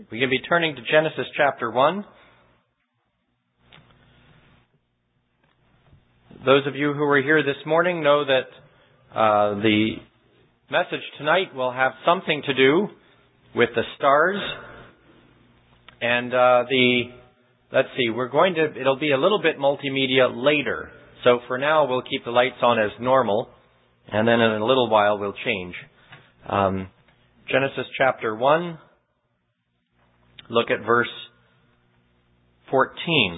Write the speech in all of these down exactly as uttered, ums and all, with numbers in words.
We can be turning to Genesis chapter one. Those of you who are here this morning know that uh, the message tonight will have something to do with the stars. And uh, the, let's see, we're going to, it'll be a little bit multimedia later. So for now, we'll keep the lights on as normal. And then in a little while, we'll change. Um, Genesis chapter one. Look at verse fourteen.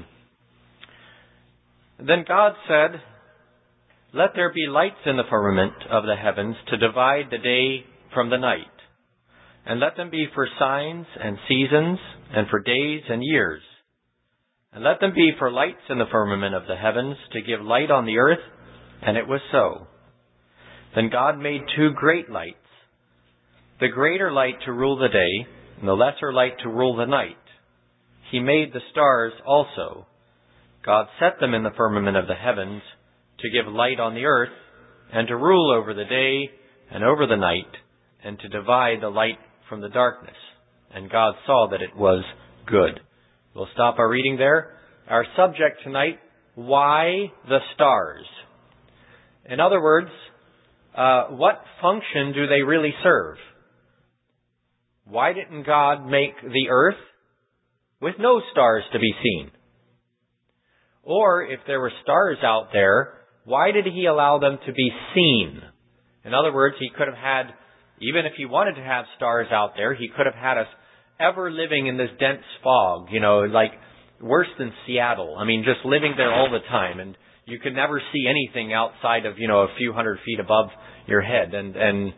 Then God said, "Let there be lights in the firmament of the heavens to divide the day from the night, and let them be for signs and seasons and for days and years. And let them be for lights in the firmament of the heavens to give light on the earth." And it was so. Then God made two great lights, the greater light to rule the day, and the lesser light to rule the night. He made the stars also. God set them in the firmament of the heavens to give light on the earth, and to rule over the day and over the night, and to divide the light from the darkness. And God saw that it was good. We'll stop our reading there. Our subject tonight, why the stars? In other words, uh, what function do they really serve? Why didn't God make the earth with no stars to be seen? Or if there were stars out there, why did He allow them to be seen? In other words, He could have had, even if He wanted to have stars out there, He could have had us ever living in this dense fog, you know, like worse than Seattle. I mean, just living there all the time, and you could never see anything outside of, you know, a few hundred feet above your head. And, and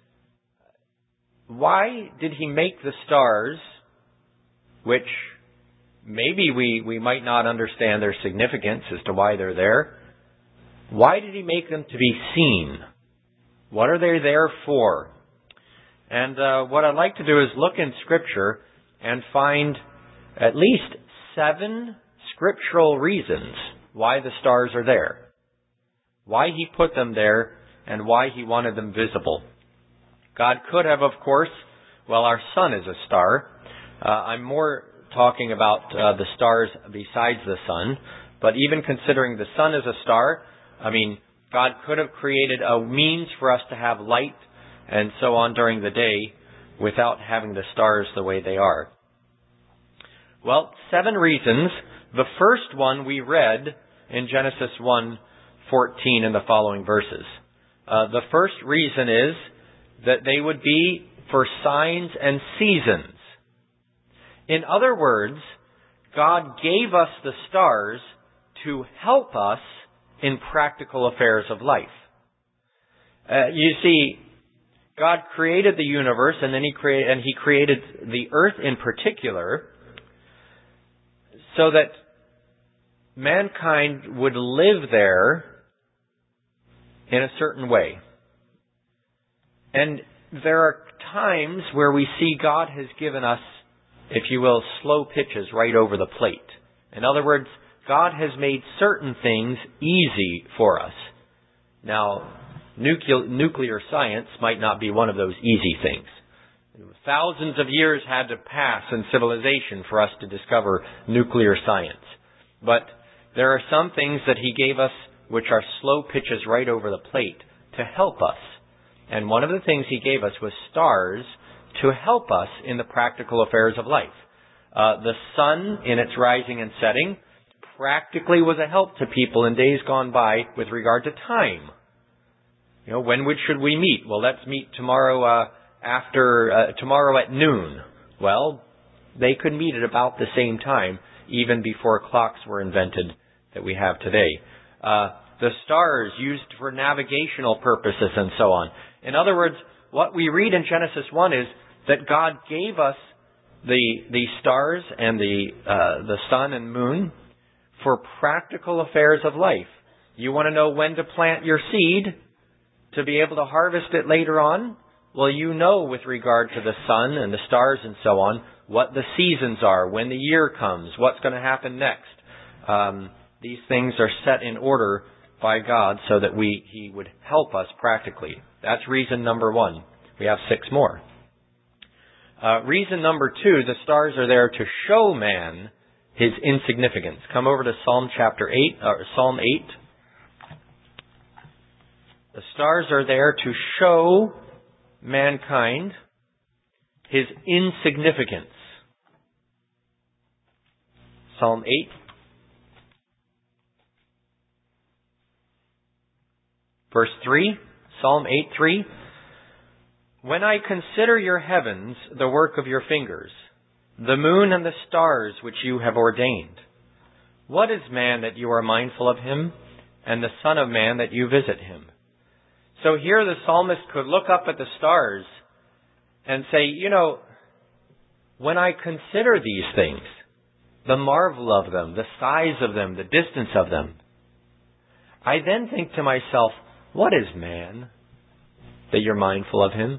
why did He make the stars, which maybe we, we might not understand their significance as to why they're there? Why did He make them to be seen? What are they there for? And uh, what I'd like to do is look in Scripture and find at least seven scriptural reasons why the stars are there, why He put them there, and why He wanted them visible. God could have, of course, well, our sun is a star. Uh, I'm more talking about uh, the stars besides the sun, but even considering the sun as a star, I mean, God could have created a means for us to have light and so on during the day without having the stars the way they are. Well, seven reasons. The first one we read in Genesis one fourteen in the following verses. Uh, the first reason is that they would be for signs and seasons. In other words, God gave us the stars to help us in practical affairs of life. Uh, you see, God created the universe, and then He created, and He created the earth in particular, so that mankind would live there in a certain way. And there are times where we see God has given us, if you will, slow pitches right over the plate. In other words, God has made certain things easy for us. Now, nuclear, nuclear science might not be one of those easy things. Thousands of years had to pass in civilization for us to discover nuclear science. But there are some things that He gave us which are slow pitches right over the plate to help us. And one of the things He gave us was stars to help us in the practical affairs of life. Uh, the sun, in its rising and setting, practically was a help to people in days gone by with regard to time. You know, when would should we meet? Well, let's meet tomorrow uh, after uh, tomorrow at noon. Well, they could meet at about the same time, even before clocks were invented that we have today. Uh, the stars used for navigational purposes and so on. In other words, what we read in Genesis one is that God gave us the the stars and the uh, the sun and moon for practical affairs of life. You want to know when to plant your seed to be able to harvest it later on? Well, you know with regard to the sun and the stars and so on, what the seasons are, when the year comes, what's going to happen next. Um, these things are set in order by God so that we He would help us practically. That's reason number one. We have six more. Uh, reason number two, the stars are there to show man his insignificance. Come over to Psalm chapter eight, or Psalm eight. The stars are there to show mankind his insignificance. Psalm eight. Verse three, Psalm eight three. When I consider your heavens, the work of your fingers, the moon and the stars which you have ordained, what is man that you are mindful of him, and the son of man that you visit him? So here the psalmist could look up at the stars and say, you know, when I consider these things, the marvel of them, the size of them, the distance of them, I then think to myself, what is man that you're mindful of him?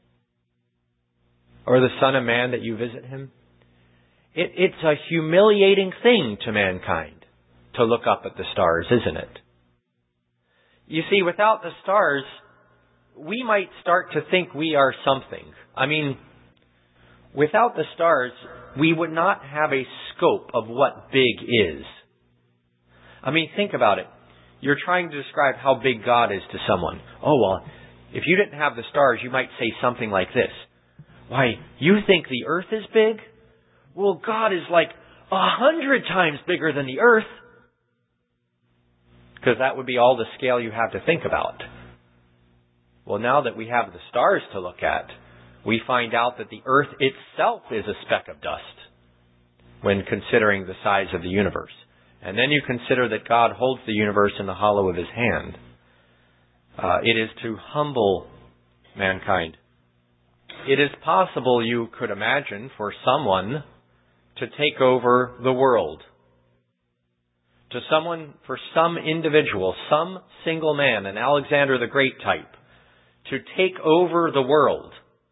Or the Son of Man that you visit him? It, it's a humiliating thing to mankind to look up at the stars, isn't it? You see, without the stars, we might start to think we are something. I mean, without the stars, we would not have a scope of what big is. I mean, think about it. You're trying to describe how big God is to someone. Oh, well, if you didn't have the stars, you might say something like this. Why, you think the earth is big? Well, God is like a hundred times bigger than the earth. Because that would be all the scale you have to think about. Well, now that we have the stars to look at, we find out that the earth itself is a speck of dust when considering the size of the universe. And then you consider that God holds the universe in the hollow of his hand. Uh, it is to humble mankind. It is possible, you could imagine, for someone to take over the world. To someone, for some individual, some single man, an Alexander the Great type, to take over the world.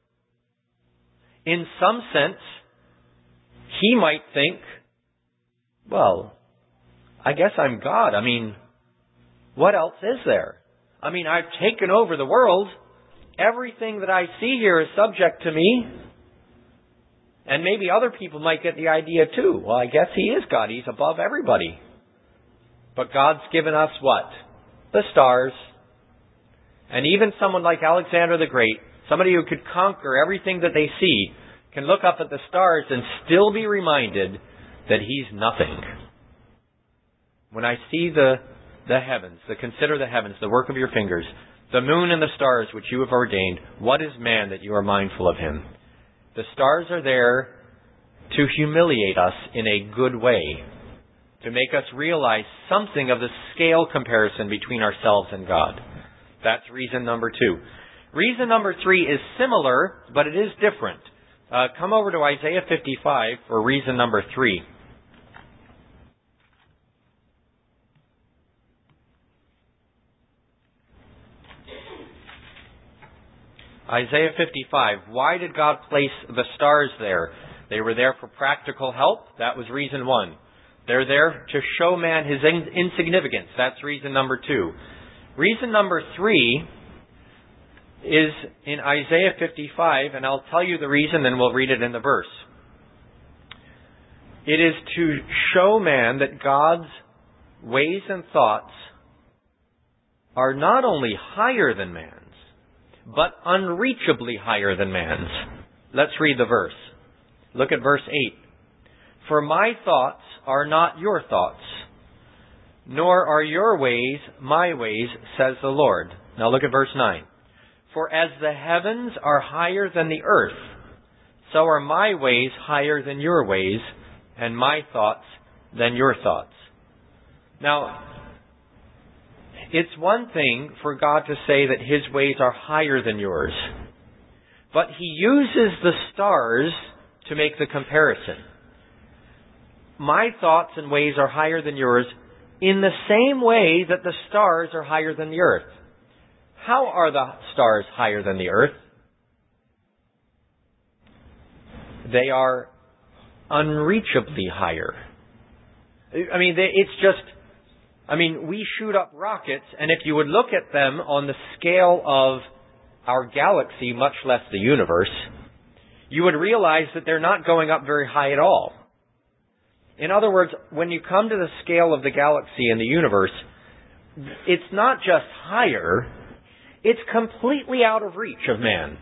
In some sense, he might think, well, I guess I'm God. I mean, what else is there? I mean, I've taken over the world. Everything that I see here is subject to me. And maybe other people might get the idea too. Well, I guess he is God. He's above everybody. But God's given us what? The stars. And even someone like Alexander the Great, somebody who could conquer everything that they see, can look up at the stars and still be reminded that he's nothing. When I see the, the heavens, the consider the heavens, the work of your fingers, the moon and the stars which you have ordained, what is man that you are mindful of him? The stars are there to humiliate us in a good way, to make us realize something of the scale comparison between ourselves and God. That's reason number two. Reason number three is similar, but it is different. Uh, come over to Isaiah fifty-five for reason number three. Isaiah fifty-five. Why did God place the stars there? They were there for practical help. That was reason one. They're there to show man his insignificance. That's reason number two. Reason number three is in Isaiah fifty-five, and I'll tell you the reason, then we'll read it in the verse. It is to show man that God's ways and thoughts are not only higher than man's, but unreachably higher than man's. Let's read the verse. Look at verse eight. For my thoughts are not your thoughts, nor are your ways my ways, says the Lord. Now look at verse nine. For as the heavens are higher than the earth, so are my ways higher than your ways, and my thoughts than your thoughts. Now, it's one thing for God to say that his ways are higher than yours. But he uses the stars to make the comparison. My thoughts and ways are higher than yours in the same way that the stars are higher than the earth. How are the stars higher than the earth? They are unreachably higher. I mean, it's just... I mean, we shoot up rockets, and if you would look at them on the scale of our galaxy, much less the universe, you would realize that they're not going up very high at all. In other words, when you come to the scale of the galaxy and the universe, it's not just higher, it's completely out of reach of man.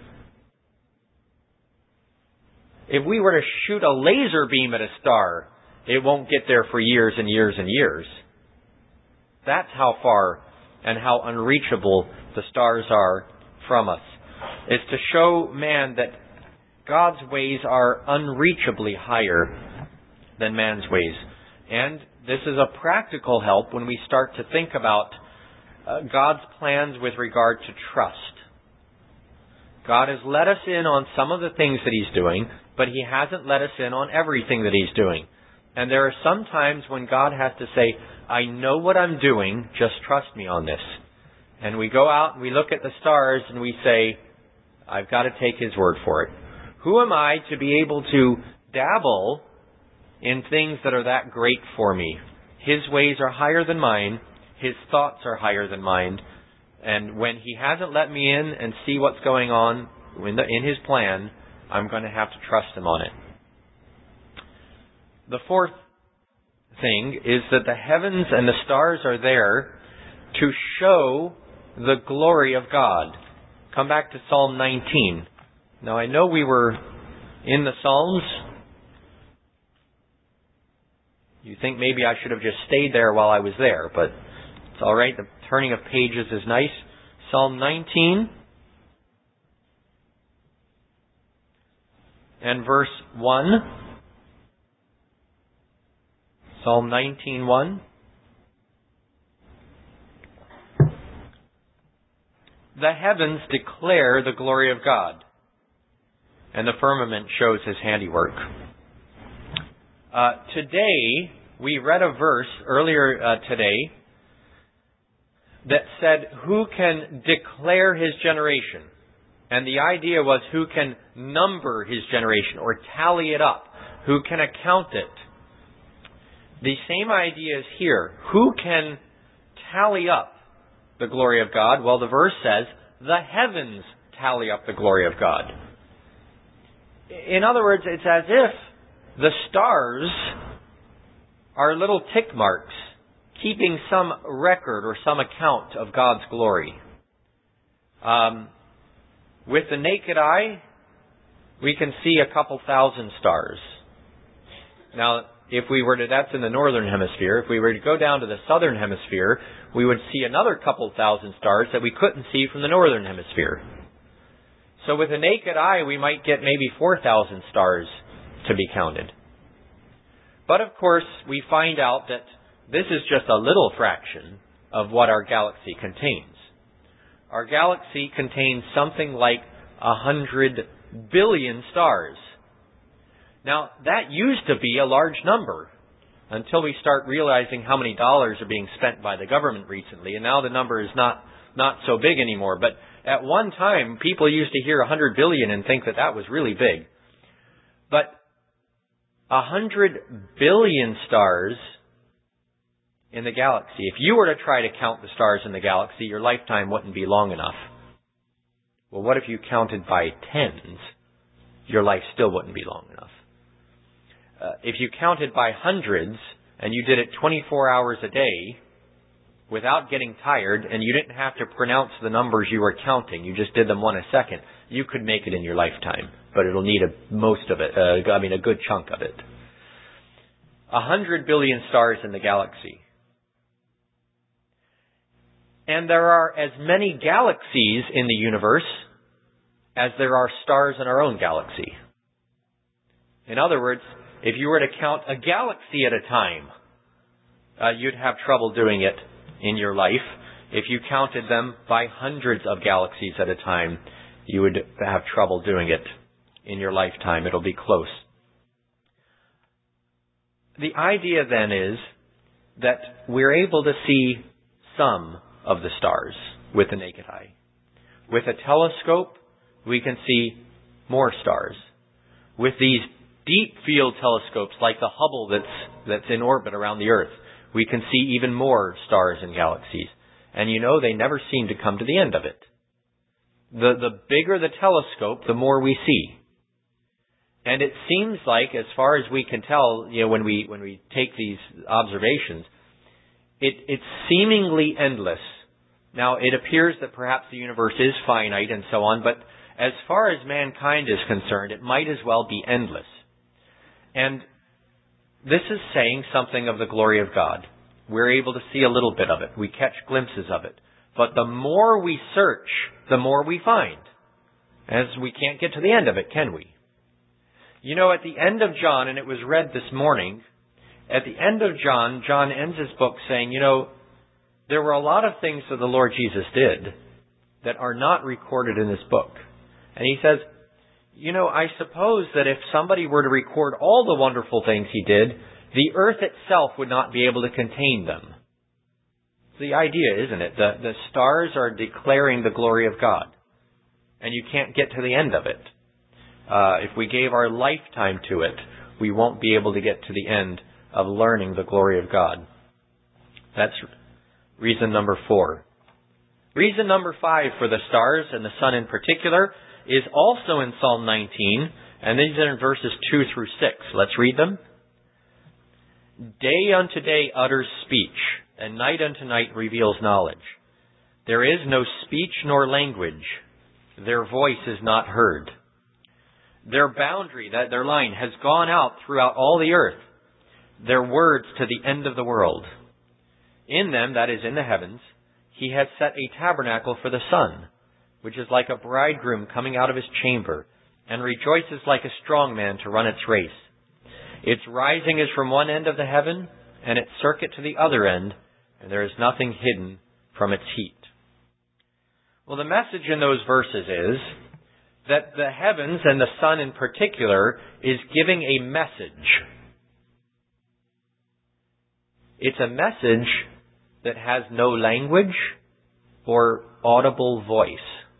If we were to shoot a laser beam at a star, it won't get there for years and years and years. That's how far and how unreachable the stars are from us. It's to show man that God's ways are unreachably higher than man's ways. And this is a practical help when we start to think about uh, God's plans with regard to trust. God has let us in on some of the things that He's doing, but He hasn't let us in on everything that He's doing. And there are some times when God has to say, I know what I'm doing, just trust me on this. And we go out and we look at the stars and we say, I've got to take His word for it. Who am I to be able to dabble in things that are that great for me? His ways are higher than mine. His thoughts are higher than mine. And when He hasn't let me in and see what's going on in, the, in His plan, I'm going to have to trust Him on it. The fourth thing is that the heavens and the stars are there to show the glory of God. Come back to Psalm nineteen. Now, I know we were in the Psalms. You think maybe I should have just stayed there while I was there, but it's all right. The turning of pages is nice. Psalm nineteen and verse one. Psalm nineteen one. The heavens declare the glory of God, and the firmament shows His handiwork. Uh, today, we read a verse earlier uh, today that said, who can declare His generation? And the idea was, who can number His generation or tally it up? Who can account it? The same idea is here. Who can tally up the glory of God? Well, the verse says, the heavens tally up the glory of God. In other words, it's as if the stars are little tick marks keeping some record or some account of God's glory. Um, with the naked eye, we can see a couple thousand stars. Now, if we were to, that's in the northern hemisphere, if we were to go down to the southern hemisphere, we would see another couple thousand stars that we couldn't see from the northern hemisphere. So with the naked eye, we might get maybe four thousand stars to be counted. But of course, we find out that this is just a little fraction of what our galaxy contains. Our galaxy contains something like a hundred billion stars. Now, that used to be a large number until we start realizing how many dollars are being spent by the government recently. And now the number is not, not so big anymore. But at one time, people used to hear a hundred billion and think that that was really big. But a hundred billion stars in the galaxy. If you were to try to count the stars in the galaxy, your lifetime wouldn't be long enough. Well, what if you counted by tens? Your life still wouldn't be long enough. Uh, if you counted by hundreds and you did it twenty-four hours a day without getting tired, and you didn't have to pronounce the numbers you were counting, you just did them one a second, you could make it in your lifetime. But it'll need a, most of it, uh, I mean a good chunk of it. A hundred billion stars in the galaxy. And there are as many galaxies in the universe as there are stars in our own galaxy. In other words, if you were to count a galaxy at a time, uh, you'd have trouble doing it in your life. If you counted them by hundreds of galaxies at a time, you would have trouble doing it in your lifetime. It'll be close. The idea then is that we're able to see some of the stars with the naked eye. With a telescope, we can see more stars. With these deep field telescopes like the Hubble that's that's in orbit around the Earth, we can see even more stars and galaxies. And you know, they never seem to come to the end of it. The the bigger the telescope, the more we see. And it seems like, as far as we can tell, you know, when we when we take these observations, it, it's seemingly endless. Now, it appears that perhaps the universe is finite and so on, but as far as mankind is concerned, it might as well be endless. And this is saying something of the glory of God. We're able to see a little bit of it. We catch glimpses of it. But the more we search, the more we find. As we can't get to the end of it, can we? You know, at the end of John, and it was read this morning, at the end of John, John ends his book saying, you know, there were a lot of things that the Lord Jesus did that are not recorded in this book. And he says, you know, I suppose that if somebody were to record all the wonderful things he did, the earth itself would not be able to contain them. It's the idea, isn't it? The, the stars are declaring the glory of God. And you can't get to the end of it. Uh, if we gave our lifetime to it, we won't be able to get to the end of learning the glory of God. That's reason number four. Reason number five for the stars and the sun in particular is also in Psalm nineteen, and these are in verses two through six. Let's read them. Day unto day utters speech, and night unto night reveals knowledge. There is no speech nor language. Their voice is not heard. Their boundary, that their line, has gone out throughout all the earth. Their words to the end of the world. In them, that is in the heavens, he has set a tabernacle for the sun, which is like a bridegroom coming out of his chamber, and rejoices like a strong man to run its race. Its rising is from one end of the heaven, and its circuit to the other end, and there is nothing hidden from its heat. Well, the message in those verses is that the heavens, and the sun in particular, is giving a message. It's a message that has no language or audible voice.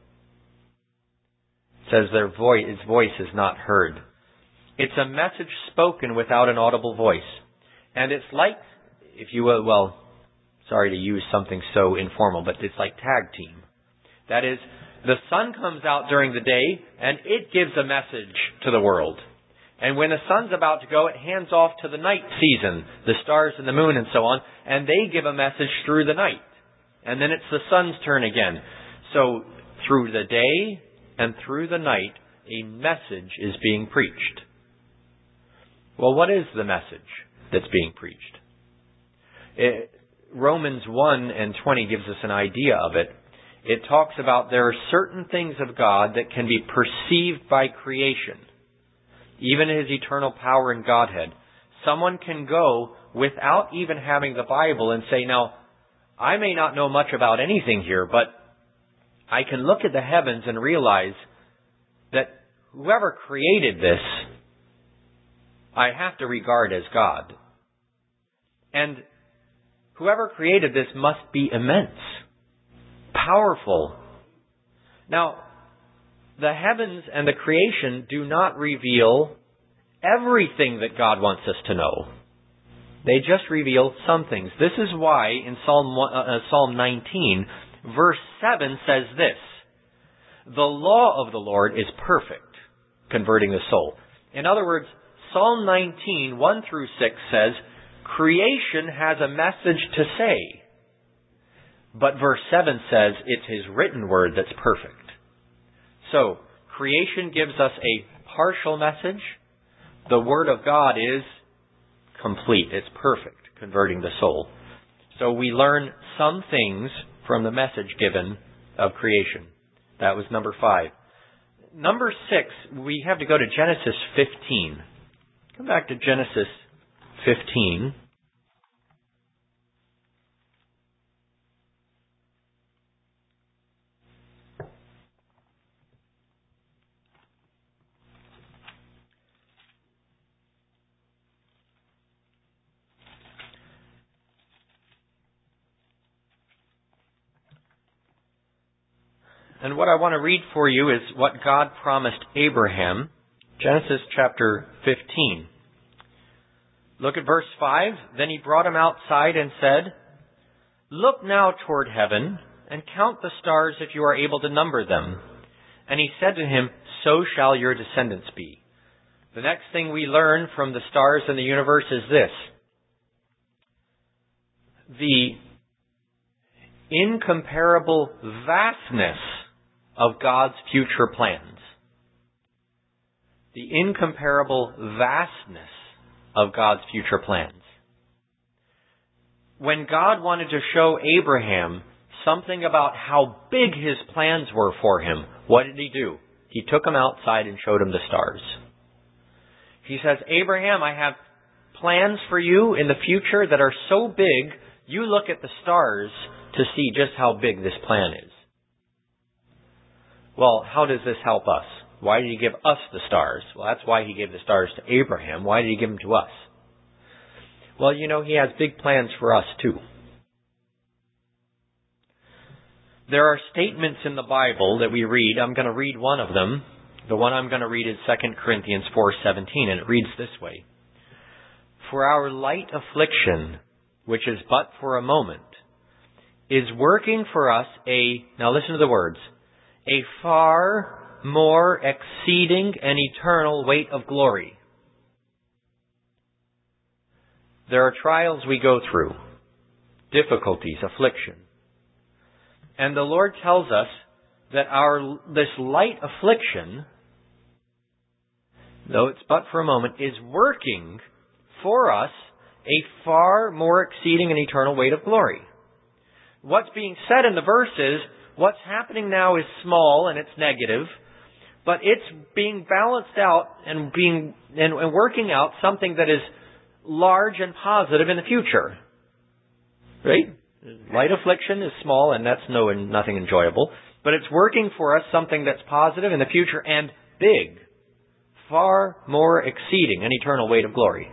It says their voice, its voice is not heard. It's a message spoken without an audible voice. And it's like, if you will, well, sorry to use something so informal, but it's like tag team. That is, the sun comes out during the day, and it gives a message to the world. And when the sun's about to go, it hands off to the night season, the stars and the moon and so on, and they give a message through the night. And then it's the sun's turn again. So through the day and through the night, a message is being preached. Well, what is the message that's being preached? It, Romans one and twenty gives us an idea of it. It talks about there are certain things of God that can be perceived by creation. Even His eternal power and Godhead. Someone can go without even having the Bible and say, now, I may not know much about anything here, but I can look at the heavens and realize that whoever created this, I have to regard as God. And whoever created this must be immense, powerful. Now, the heavens and the creation do not reveal everything that God wants us to know. They just reveal some things. This is why in Psalm uh, Psalm nineteen, verse seven says this: the law of the Lord is perfect, converting the soul. In other words, Psalm nineteen, one through six says, creation has a message to say. But verse seven says it's His written word that's perfect. So, creation gives us a partial message. The Word of God is complete. It's perfect, converting the soul. So we learn some things from the message given of creation. That was number five. Number six, we have to go to Genesis fifteen. Come back to Genesis fifteen. And what I want to read for you is what God promised Abraham. Genesis chapter fifteen. Look at verse five. Then he brought him outside and said, look now toward heaven and count the stars if you are able to number them. And he said to him, so shall your descendants be. The next thing we learn from the stars in the universe is this: the incomparable vastness of God's future plans. The incomparable vastness of God's future plans. When God wanted to show Abraham something about how big his plans were for him, what did he do? He took him outside and showed him the stars. He says, Abraham, I have plans for you in the future that are so big, you look at the stars to see just how big this plan is. Well, how does this help us? Why did he give us the stars? Well, that's why he gave the stars to Abraham. Why did he give them to us? Well, you know, he has big plans for us too. There are statements in the Bible that we read. I'm going to read one of them. The one I'm going to read is Second Corinthians four seventeen, and it reads this way. For our light affliction, which is but for a moment, is working for us a, now listen to the words, a far more exceeding and eternal weight of glory. There are trials we go through, difficulties, affliction. And the Lord tells us that our this light affliction, though it's but for a moment, is working for us a far more exceeding and eternal weight of glory. What's being said in the verse is, what's happening now is small and it's negative, but it's being balanced out and being and, and working out something that is large and positive in the future. Right? Light affliction is small and that's no nothing enjoyable, but it's working for us something that's positive in the future and big, far more exceeding an eternal weight of glory.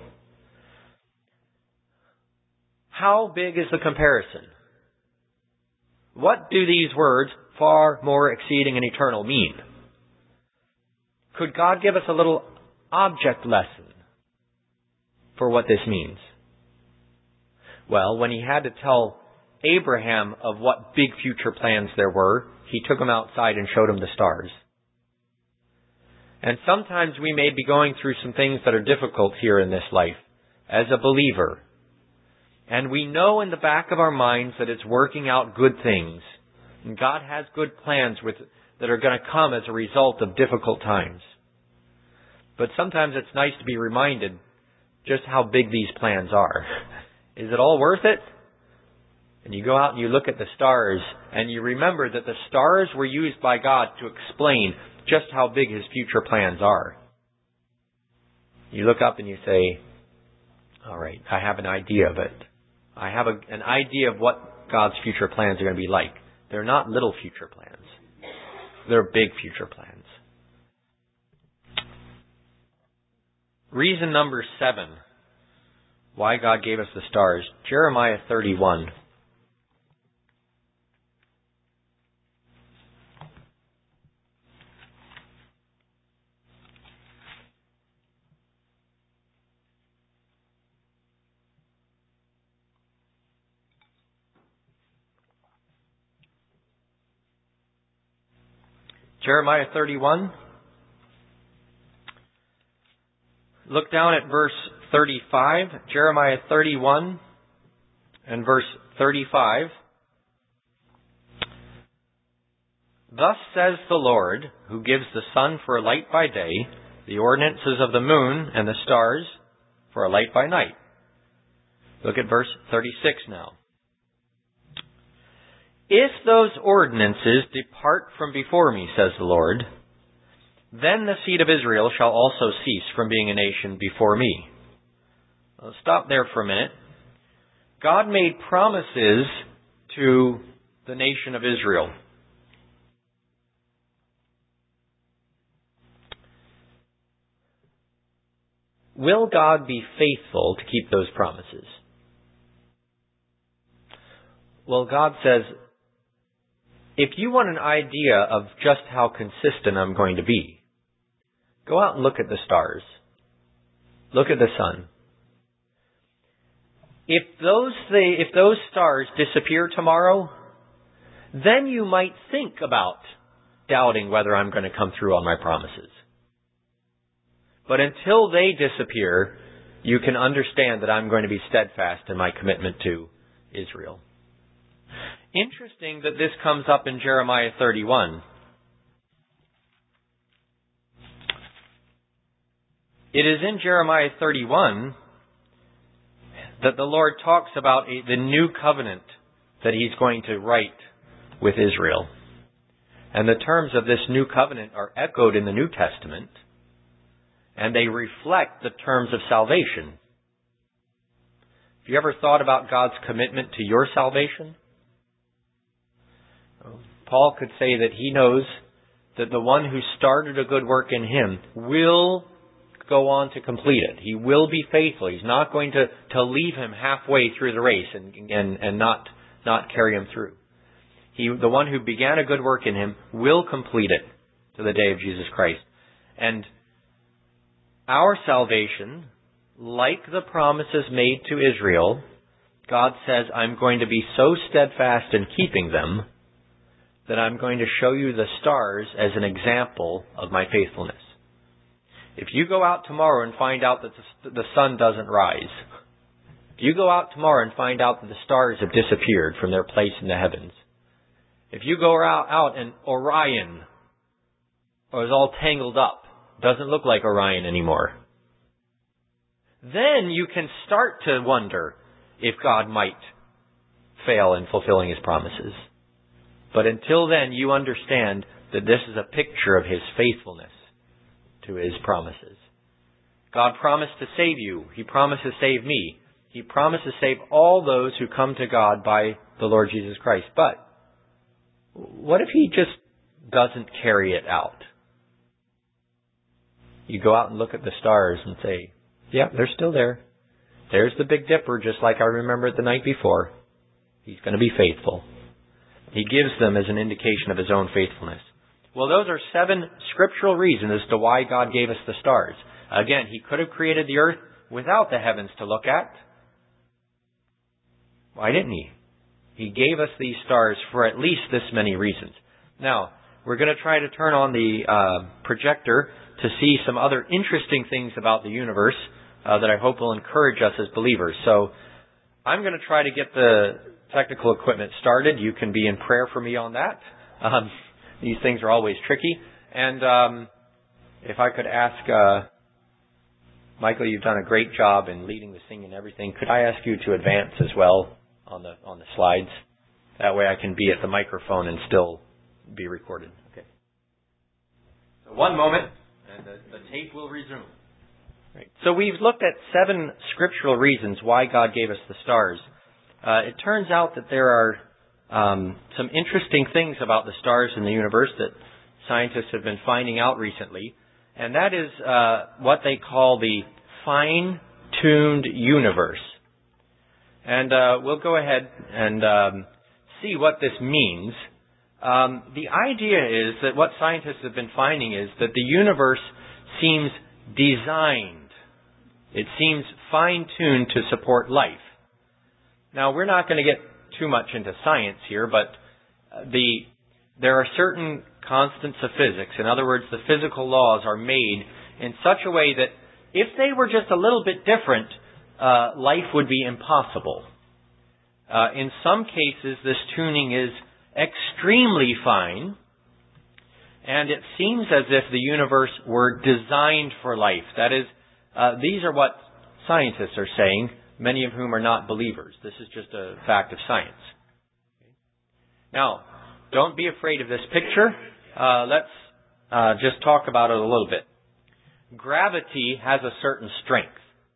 How big is the comparison? What do these words, far more exceeding and eternal, mean? Could God give us a little object lesson for what this means? Well, when he had to tell Abraham of what big future plans there were, he took him outside and showed him the stars. And sometimes we may be going through some things that are difficult here in this life as a believer. And we know in the back of our minds that it's working out good things. And God has good plans with that are going to come as a result of difficult times. But sometimes it's nice to be reminded just how big these plans are. Is it all worth it? And you go out and you look at the stars and you remember that the stars were used by God to explain just how big His future plans are. You look up and you say, all right, I have an idea of it. I have a, an idea of what God's future plans are going to be like. They're not little future plans. They're big future plans. Reason number seven, why God gave us the stars. Jeremiah thirty-one. Jeremiah thirty-one. Look down at verse thirty-five. Jeremiah thirty-one and verse thirty-five. Thus says the Lord, who gives the sun for a light by day, the ordinances of the moon and the stars for a light by night. Look at verse thirty-six now. If those ordinances depart from before me, says the Lord, then the seed of Israel shall also cease from being a nation before me. I'll stop there for a minute. God made promises to the nation of Israel. Will God be faithful to keep those promises? Well, God says, if you want an idea of just how consistent I'm going to be, go out and look at the stars. Look at the sun. If those th- if those stars disappear tomorrow, then you might think about doubting whether I'm going to come through on my promises. But until they disappear, you can understand that I'm going to be steadfast in my commitment to Israel. Interesting that this comes up in Jeremiah thirty-one. It is in Jeremiah thirty-one that the Lord talks about a, the new covenant that He's going to write with Israel. And the terms of this new covenant are echoed in the New Testament, and they reflect the terms of salvation. Have you ever thought about God's commitment to your salvation? Paul could say that he knows that the one who started a good work in him will go on to complete it. He will be faithful. He's not going to, to leave him halfway through the race and, and, and not, not carry him through. He, the one who began a good work in him will complete it to the day of Jesus Christ. And our salvation, like the promises made to Israel, God says, I'm going to be so steadfast in keeping them that I'm going to show you the stars as an example of my faithfulness. If you go out tomorrow and find out that the sun doesn't rise, if you go out tomorrow and find out that the stars have disappeared from their place in the heavens, if you go out, out and Orion is all tangled up, doesn't look like Orion anymore, then you can start to wonder if God might fail in fulfilling His promises. But until then, you understand that this is a picture of His faithfulness to His promises. God promised to save you. He promised to save me. He promised to save all those who come to God by the Lord Jesus Christ. But what if He just doesn't carry it out? You go out and look at the stars and say, yeah, they're still there. There's the Big Dipper, just like I remember it the night before. He's going to be faithful. He gives them as an indication of His own faithfulness. Well, those are seven scriptural reasons as to why God gave us the stars. Again, He could have created the earth without the heavens to look at. Why didn't He? He gave us these stars for at least this many reasons. Now, we're going to try to turn on the uh, projector to see some other interesting things about the universe uh, that I hope will encourage us as believers. So, I'm going to try to get the technical equipment started. You can be in prayer for me on that. Um, these things are always tricky. And um, if I could ask, uh, Michael, you've done a great job in leading the singing and everything. Could I ask you to advance as well on the on the slides? That way I can be at the microphone and still be recorded. Okay. So one moment, and the, the tape will resume. Right. So we've looked at seven scriptural reasons why God gave us the stars. Uh, it turns out that there are um, some interesting things about the stars in the universe that scientists have been finding out recently, and that is uh, what they call the fine-tuned universe. And uh, we'll go ahead and um, see what this means. Um, the idea is that what scientists have been finding is that the universe seems designed. It seems fine-tuned to support life. Now, we're not going to get too much into science here, but the there are certain constants of physics. In other words, the physical laws are made in such a way that if they were just a little bit different, uh, life would be impossible. Uh, in some cases, this tuning is extremely fine, and it seems as if the universe were designed for life. That is, uh, these are what scientists are saying, many of whom are not believers. This is just a fact of science. Now, don't be afraid of this picture. Uh, let's uh, just talk about it a little bit. Gravity has a certain strength.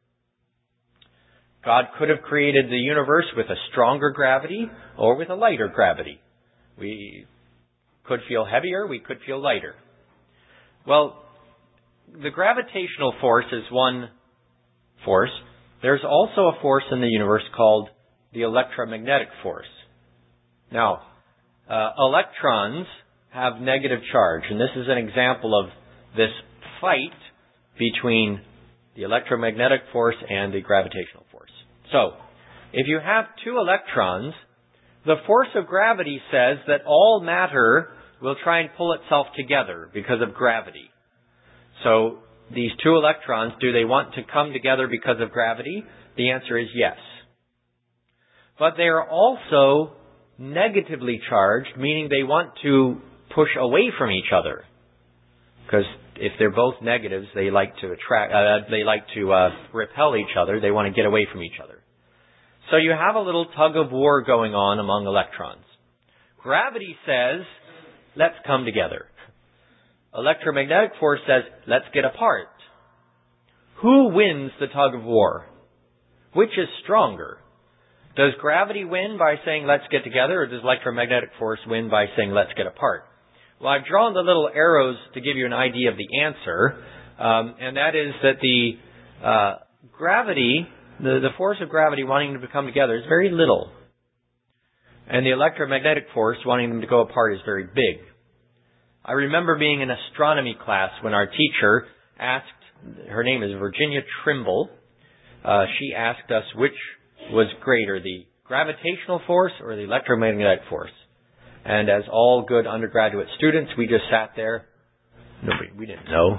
God could have created the universe with a stronger gravity or with a lighter gravity. We could feel heavier, we could feel lighter. Well, the gravitational force is one force. There's also a force in the universe called the electromagnetic force. Now, uh, electrons have negative charge, and this is an example of this fight between the electromagnetic force and the gravitational force. So, if you have two electrons, the force of gravity says that all matter will try and pull itself together because of gravity. So, these two electrons, do they want to come together because of gravity? The answer is yes. But they are also negatively charged, meaning they want to push away from each other. Because if they're both negatives, they like to attract, uh, they like to uh, repel each other. They want to get away from each other. So you have a little tug of war going on among electrons. Gravity says, let's come together. Electromagnetic force says, let's get apart. Who wins the tug of war? Which is stronger? Does gravity win by saying, let's get together, or does electromagnetic force win by saying, let's get apart? Well, I've drawn the little arrows to give you an idea of the answer, um, and that is that the uh, gravity, the, the force of gravity wanting them to come together is very little. And the electromagnetic force wanting them to go apart is very big. I remember being in astronomy class when our teacher asked, her name is Virginia Trimble, uh, she asked us which was greater, the gravitational force or the electromagnetic force. And as all good undergraduate students, we just sat there. Nobody, we didn't know.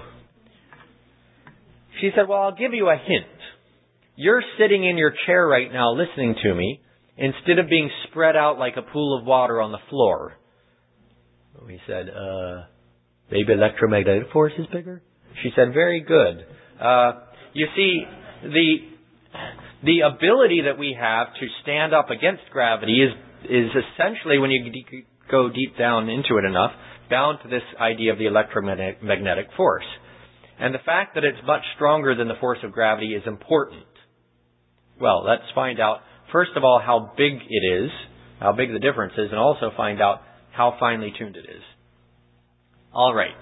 She said, well, I'll give you a hint. You're sitting in your chair right now listening to me instead of being spread out like a pool of water on the floor. We said, uh, maybe electromagnetic force is bigger? She said, very good. Uh, you see, the the ability that we have to stand up against gravity is is essentially, when you de- go deep down into it enough, bound to this idea of the electromagnetic force. And the fact that it's much stronger than the force of gravity is important. Well, let's find out, first of all, how big it is, how big the difference is, and also find out how finely tuned it is. All right.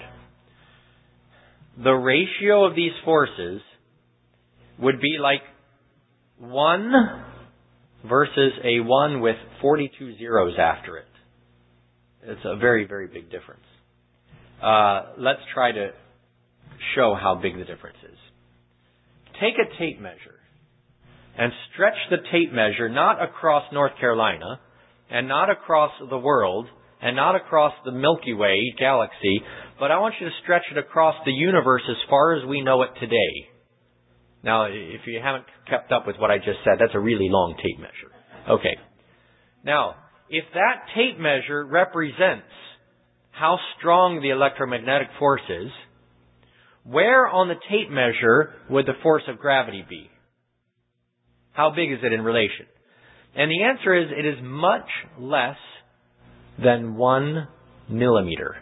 The ratio of these forces would be like one versus a one with forty-two zeros after it. It's a very, very big difference. Uh, let's try to show how big the difference is. Take a tape measure and stretch the tape measure not across North Carolina and not across the world and not across the Milky Way galaxy, but I want you to stretch it across the universe as far as we know it today. Now, if you haven't kept up with what I just said, that's a really long tape measure. Okay. Now, if that tape measure represents how strong the electromagnetic force is, where on the tape measure would the force of gravity be? How big is it in relation? And the answer is, it is much less than one millimeter.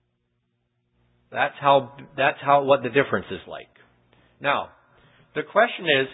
That's how, that's how, what the difference is like. Now, the question is,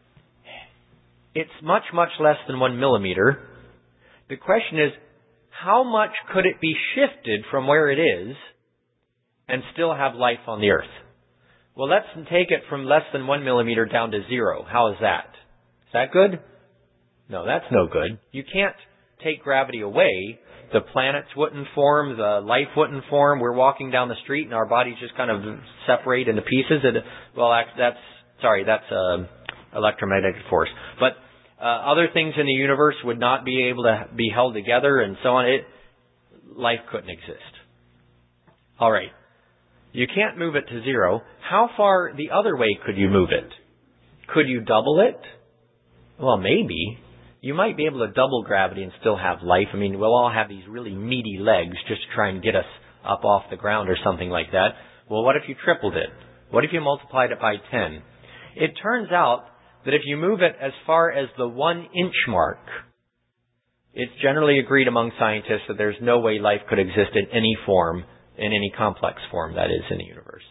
it's much, much less than one millimeter. The question is, how much could it be shifted from where it is and still have life on the earth? Well, let's take it from less than one millimeter down to zero. How is that? Is that good? No, that's no good. You can't take gravity away. The planets wouldn't form, the life wouldn't form. We're walking down the street and our bodies just kind of separate into pieces. And, well, that's, sorry, that's uh, electromagnetic force. But uh, other things in the universe would not be able to be held together and so on. It, life couldn't exist. All right. You can't move it to zero. How far the other way could you move it? Could you double it? Well, maybe. You might be able to double gravity and still have life. I mean, we'll all have these really meaty legs just to try and get us up off the ground or something like that. Well, what if you tripled it? What if you multiplied it by ten? It turns out that if you move it as far as the one inch mark, it's generally agreed among scientists that there's no way life could exist in any form, in any complex form, that is, in the universe.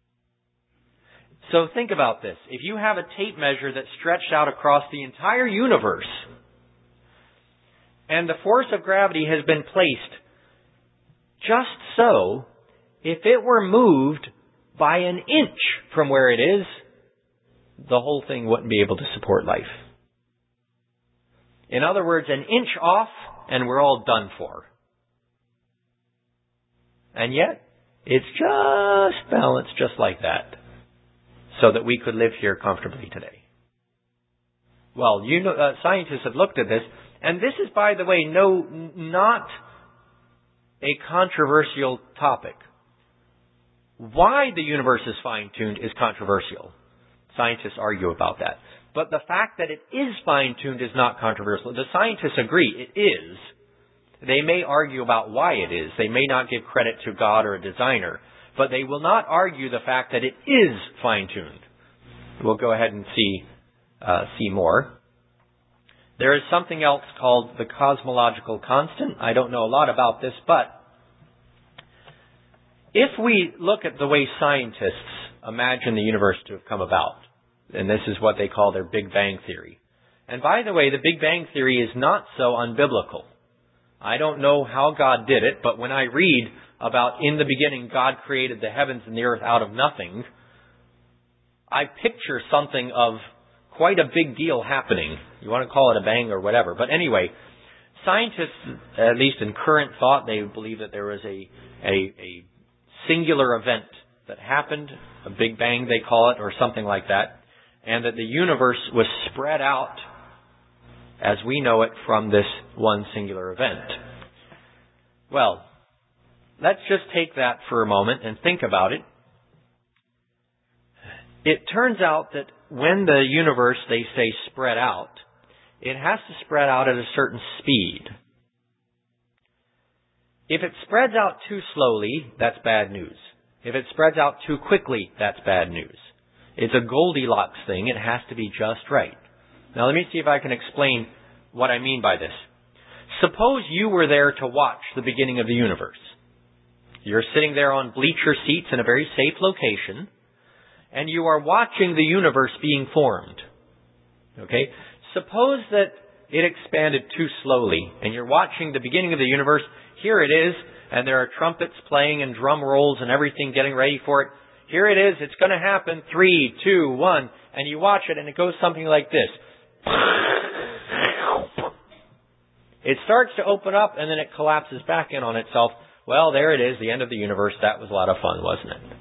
So think about this. If you have a tape measure that's stretched out across the entire universe, and the force of gravity has been placed just so, if it were moved by an inch from where it is, the whole thing wouldn't be able to support life. In other words, an inch off and we're all done for. And yet, it's just balanced just like that, so that we could live here comfortably today. Well, you know, uh, scientists have looked at this, and this is, by the way, no, not a controversial topic. Why the universe is fine-tuned is controversial. Scientists argue about that. But the fact that it is fine-tuned is not controversial. The scientists agree it is. They may argue about why it is. They may not give credit to God or a designer. But they will not argue the fact that it is fine-tuned. We'll go ahead and see, uh, see more. There is something else called the cosmological constant. I don't know a lot about this, but if we look at the way scientists imagine the universe to have come about, and this is what they call their Big Bang Theory. And by the way, the Big Bang Theory is not so unbiblical. I don't know how God did it, but when I read about in the beginning God created the heavens and the earth out of nothing, I picture something of quite a big deal happening. You want to call it a bang or whatever. But anyway, scientists, at least in current thought, they believe that there was a, a, a singular event that happened, a Big Bang they call it, or something like that, and that the universe was spread out as we know it from this one singular event. Well, let's just take that for a moment and think about it. It turns out that when the universe, they say, spread out, it has to spread out at a certain speed. If it spreads out too slowly, that's bad news. If it spreads out too quickly, that's bad news. It's a Goldilocks thing. It has to be just right. Now let me see if I can explain what I mean by this. Suppose you were there to watch the beginning of the universe. You're sitting there on bleacher seats in a very safe location, and you are watching the universe being formed. Okay? Suppose that it expanded too slowly, and you're watching the beginning of the universe. Here it is, and there are trumpets playing and drum rolls and everything getting ready for it. Here it is, it's going to happen, three, two, one, and you watch it and it goes something like this. It starts to open up and then it collapses back in on itself. Well, there it is, the end of the universe. That was a lot of fun, wasn't it?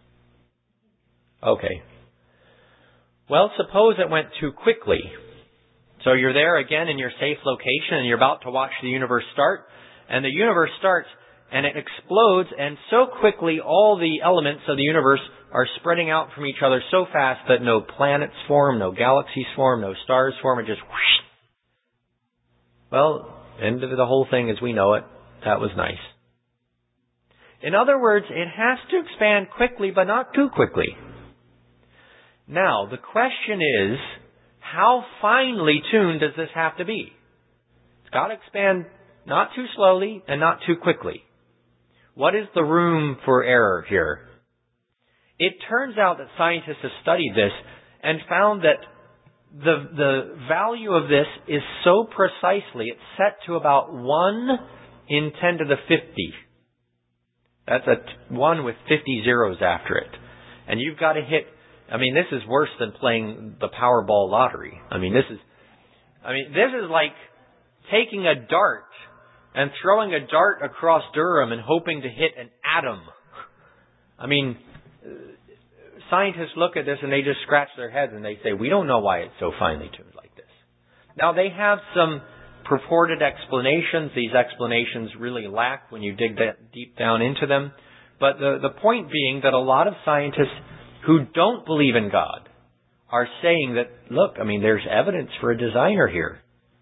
Okay. Well, suppose it went too quickly. So you're there again in your safe location and you're about to watch the universe start, and the universe starts and it explodes, and so quickly all the elements of the universe are spreading out from each other so fast that no planets form, no galaxies form, no stars form. It just whoosh. Well, end of the whole thing as we know it. That was nice. In other words, it has to expand quickly, but not too quickly. Now, the question is, how finely tuned does this have to be? It's got to expand not too slowly and not too quickly. What is the room for error here? It turns out that scientists have studied this and found that the, the value of this is so precisely, it's set to about one in ten to the fifty. That's a one with fifty zeros after it. And you've got to hit, I mean, this is worse than playing the Powerball lottery. I mean, this is, I mean, this is like taking a dart and throwing a dart across Durham and hoping to hit an atom. I mean, scientists look at this and they just scratch their heads and they say, we don't know why it's so finely tuned like this. Now, they have some purported explanations. These explanations really lack when you dig that deep down into them. But the, the point being that a lot of scientists who don't believe in God are saying that, look, I mean, there's evidence for a designer here.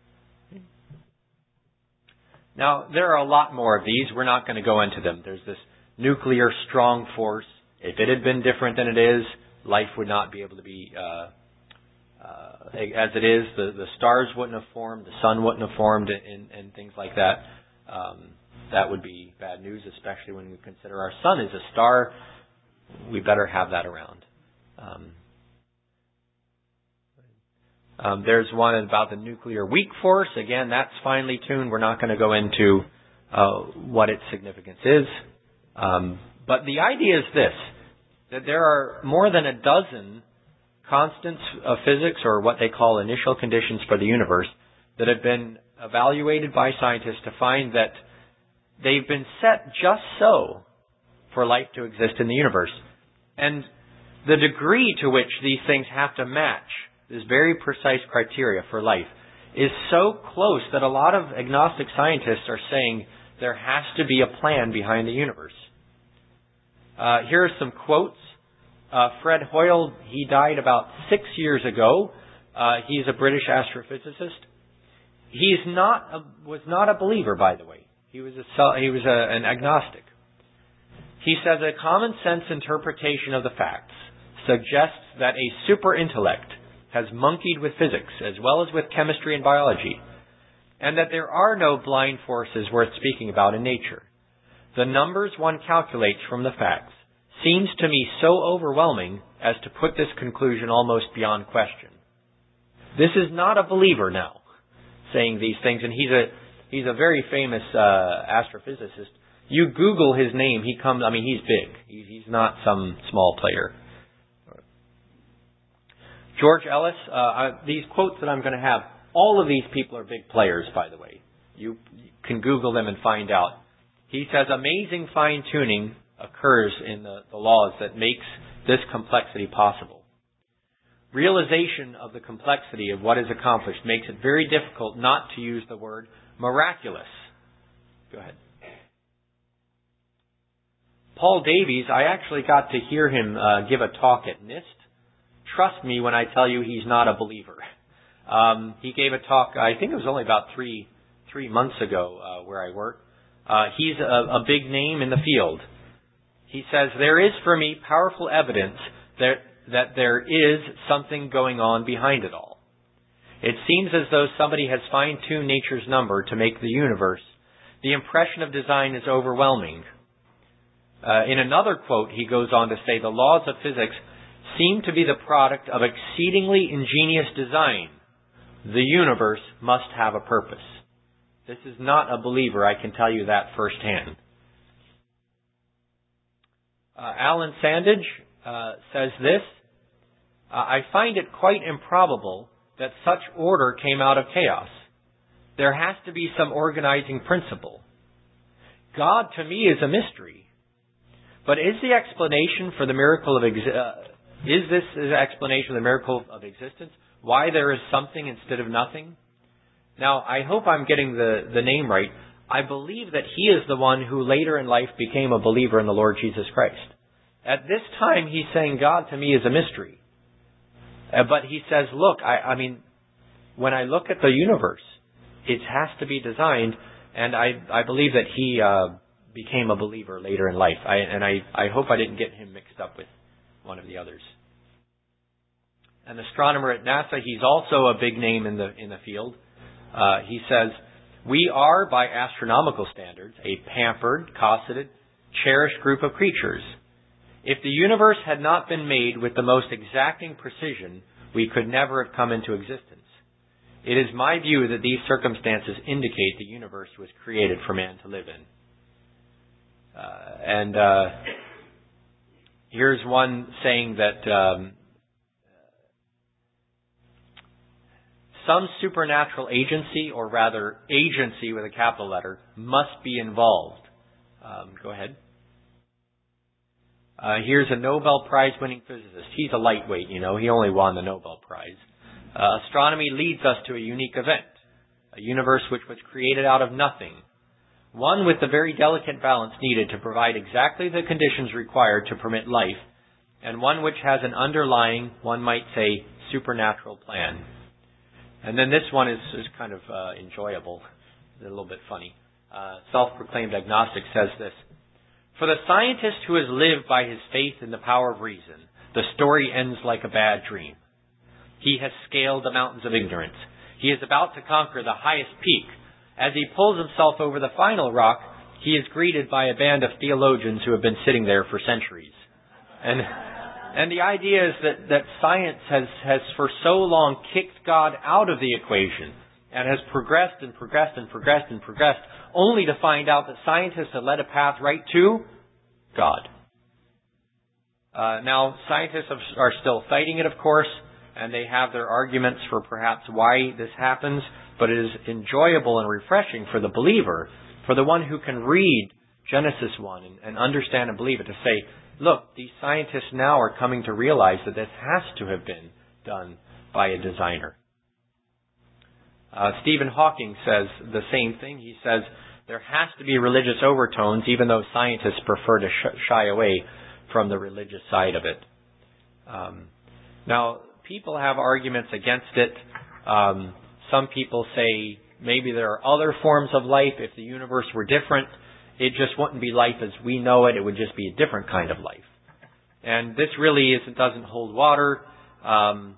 Now, there are a lot more of these. We're not going to go into them. There's this nuclear strong force. If it had been different than it is, life would not be able to be uh, uh, as it is. The, the stars wouldn't have formed. The sun wouldn't have formed, and, and things like that. Um, that would be bad news, especially when we consider our sun is a star. We better have that around. Um, um, there's one about the nuclear weak force. Again, that's finely tuned. We're not going to go into uh, what its significance is. Um, but the idea is this, that there are more than a dozen constants of physics, or what they call initial conditions for the universe, that have been evaluated by scientists to find that they've been set just so for life to exist in the universe. And the degree to which these things have to match this very precise criteria for life is so close that a lot of agnostic scientists are saying there has to be a plan behind the universe. Uh, here are some quotes. Uh, Fred Hoyle, he died about six years ago. Uh, he's a British astrophysicist. He's not a, was not a believer, by the way. He was a, he was a, an agnostic. He says a common sense interpretation of the facts suggests that a super intellect has monkeyed with physics as well as with chemistry and biology, and that there are no blind forces worth speaking about in nature. The numbers one calculates from the facts seems to me so overwhelming as to put this conclusion almost beyond question. This is not a believer now saying these things, and he's a he's a very famous uh, astrophysicist. You Google his name, he comes. I mean, he's big. He's, he's not some small player. George Ellis. Uh, I, these quotes that I'm going to have, all of these people are big players, by the way. You, you can Google them and find out. He says amazing fine-tuning occurs in the, the laws that makes this complexity possible. Realization of the complexity of what is accomplished makes it very difficult not to use the word miraculous. Go ahead. Paul Davies, I actually got to hear him uh, give a talk at NIST. Trust me when I tell you he's not a believer. Um, he gave a talk, I think it was only about three three months ago uh, where I work. Uh, he's a, a big name in the field. He says, there is for me powerful evidence that, that there is something going on behind it all. It seems as though somebody has fine-tuned nature's number to make the universe. The impression of design is overwhelming. Uh, in another quote, he goes on to say, the laws of physics seem to be the product of exceedingly ingenious design. The universe must have a purpose. This is not a believer, I can tell you that firsthand. Uh, Alan Sandage uh, says this, uh, I find it quite improbable that such order came out of chaos. There has to be some organizing principle. God to me is a mystery. But is the explanation for the miracle of exi- uh, is this the explanation of the miracle of existence? Why there is something instead of nothing? Now, I hope I'm getting the, the name right. I believe that he is the one who later in life became a believer in the Lord Jesus Christ. At this time, he's saying God to me is a mystery. Uh, but he says, look, I, I mean, when I look at the universe, it has to be designed, and I, I believe that he uh, became a believer later in life. I, and I, I hope I didn't get him mixed up with one of the others. An astronomer at NASA, he's also a big name in the in the field. Uh, he says, we are, by astronomical standards, a pampered, cosseted, cherished group of creatures. If the universe had not been made with the most exacting precision, we could never have come into existence. It is my view that these circumstances indicate the universe was created for man to live in. Uh, and uh, here's one saying that um, some supernatural agency, or rather agency with a capital letter, must be involved. Um, go ahead. Uh, here's a Nobel Prize-winning physicist. He's a lightweight, you know. He only won the Nobel Prize. Uh, astronomy leads us to a unique event, a universe which was created out of nothing, one with the very delicate balance needed to provide exactly the conditions required to permit life, and one which has an underlying, one might say, supernatural plan. And then this one is, is kind of uh, enjoyable, a little bit funny. Uh, self-proclaimed agnostic says this, for the scientist who has lived by his faith in the power of reason, the story ends like a bad dream. He has scaled the mountains of ignorance. He is about to conquer the highest peak. As he pulls himself over the final rock, he is greeted by a band of theologians who have been sitting there for centuries. And and the idea is that, that science has, has for so long kicked God out of the equation and has progressed and progressed and progressed and progressed, only to find out that scientists have led a path right to God. Uh, now, scientists are still fighting it, of course, and they have their arguments for perhaps why this happens, but it is enjoyable and refreshing for the believer, for the one who can read Genesis one and, and understand and believe it, to say, look, these scientists now are coming to realize that this has to have been done by a designer. Uh, Stephen Hawking says the same thing. He says there has to be religious overtones, even though scientists prefer to sh- shy away from the religious side of it. Um, now, people have arguments against it. Um, some people say maybe there are other forms of life. If the universe were different, it just wouldn't be life as we know it. It would just be a different kind of life. And this really is, it doesn't hold water. Um,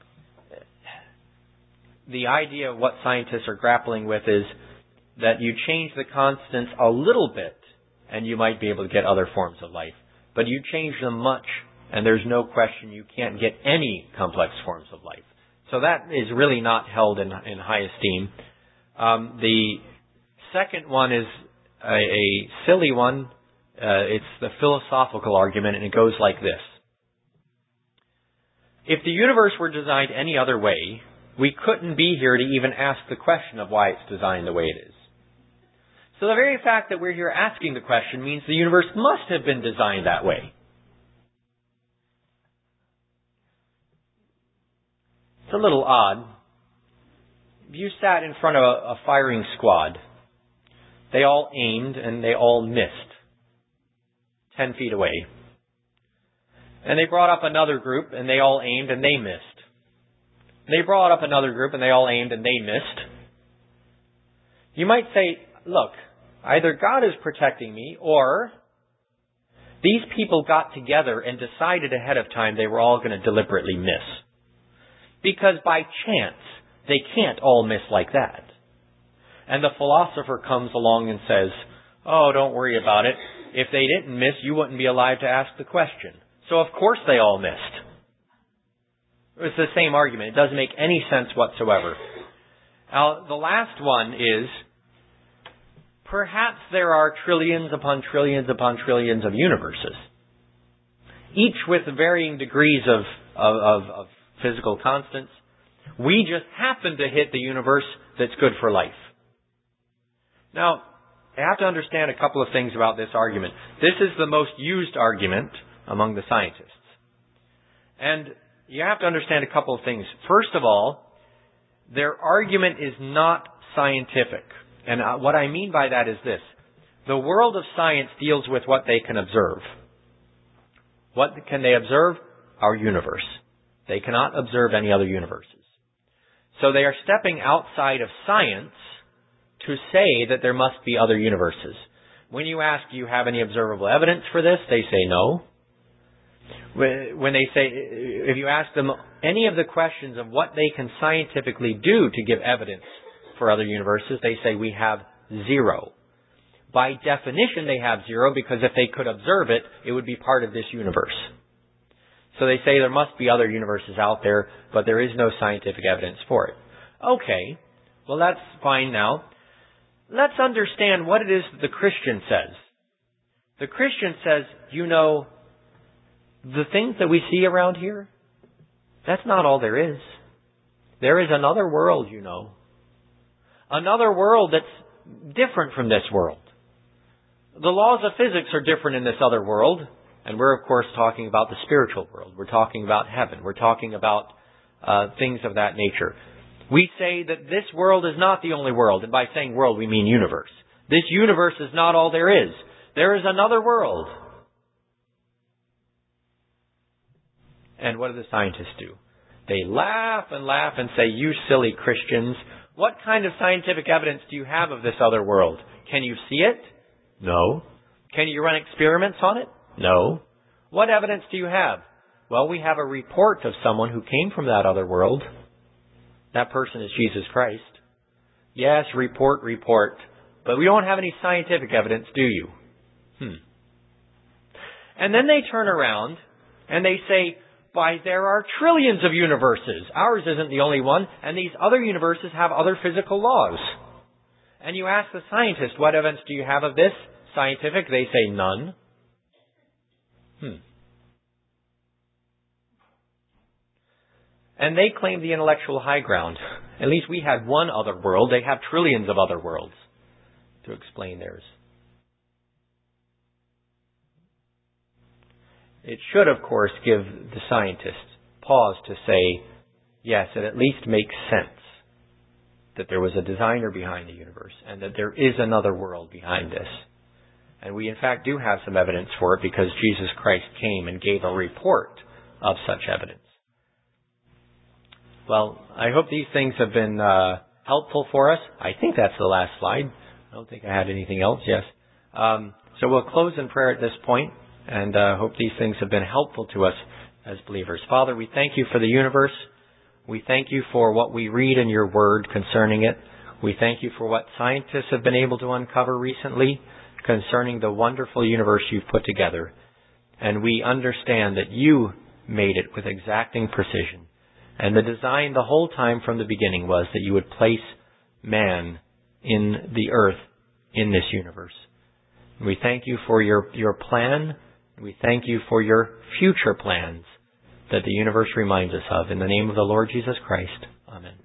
the idea of what scientists are grappling with is that you change the constants a little bit and you might be able to get other forms of life. But you change them much and there's no question you can't get any complex forms of life. So that is really not held in, in high esteem. Um, the second one is a, a silly one. Uh, it's the philosophical argument, and it goes like this. If the universe were designed any other way, we couldn't be here to even ask the question of why it's designed the way it is. So the very fact that we're here asking the question means the universe must have been designed that way. It's a little odd. If you sat in front of a, a firing squad, they all aimed and they all missed ten feet away. And they brought up another group and they all aimed and they missed. They brought up another group and they all aimed and they missed. You might say, look, either God is protecting me or these people got together and decided ahead of time they were all going to deliberately miss. Because by chance, they can't all miss like that. And the philosopher comes along and says, oh, don't worry about it. If they didn't miss, you wouldn't be alive to ask the question. So of course they all missed. It's the same argument. It doesn't make any sense whatsoever. Now, the last one is, perhaps there are trillions upon trillions upon trillions of universes, each with varying degrees of, of, of, of physical constants. We just happen to hit the universe that's good for life. Now, I have to understand a couple of things about this argument. This is the most used argument among the scientists. And you have to understand a couple of things. First of all, their argument is not scientific. And what I mean by that is this. The world of science deals with what they can observe. What can they observe? Our universe. They cannot observe any other universes. So they are stepping outside of science to say that there must be other universes. When you ask, do you have any observable evidence for this? They say no. When they say, if you ask them any of the questions of what they can scientifically do to give evidence for other universes, they say we have zero. By definition, they have zero because if they could observe it, it would be part of this universe. So they say there must be other universes out there, but there is no scientific evidence for it. Okay, well that's fine now. Let's understand what it is that the Christian says. The Christian says, you know, the things that we see around here, that's not all there is. There is another world, you know. Another world that's different from this world. The laws of physics are different in this other world. And we're, of course, talking about the spiritual world. We're talking about heaven. We're talking about uh, things of that nature. We say that this world is not the only world. And by saying world, we mean universe. This universe is not all there is. There is another world. And what do the scientists do? They laugh and laugh and say, you silly Christians, what kind of scientific evidence do you have of this other world? Can you see it? No. Can you run experiments on it? No. What evidence do you have? Well, we have a report of someone who came from that other world. That person is Jesus Christ. Yes, report, report. But we don't have any scientific evidence, do you? Hmm. And then they turn around and they say, why, there are trillions of universes. Ours isn't the only one, and these other universes have other physical laws. And you ask the scientist, what evidence do you have of this? Scientific? They say none. Hmm. And they claim the intellectual high ground. At least we had one other world. They have trillions of other worlds to explain theirs. It should, of course, give the scientists pause to say, yes, it at least makes sense that there was a designer behind the universe and that there is another world behind this. And we in fact do have some evidence for it because Jesus Christ came and gave a report of such evidence. Well, I hope these things have been uh, helpful for us. I think that's the last slide. I don't think I had anything else. Yes. Um, so we'll close in prayer at this point, and uh, hope these things have been helpful to us as believers. Father, we thank you for the universe. We thank you for what we read in your word concerning it. We thank you for what scientists have been able to uncover recently concerning the wonderful universe you've put together. And we understand that you made it with exacting precision. And the design the whole time from the beginning was that you would place man in the earth in this universe. We thank you for your, your plan. We thank you for your future plans that the universe reminds us of. In the name of the Lord Jesus Christ. Amen.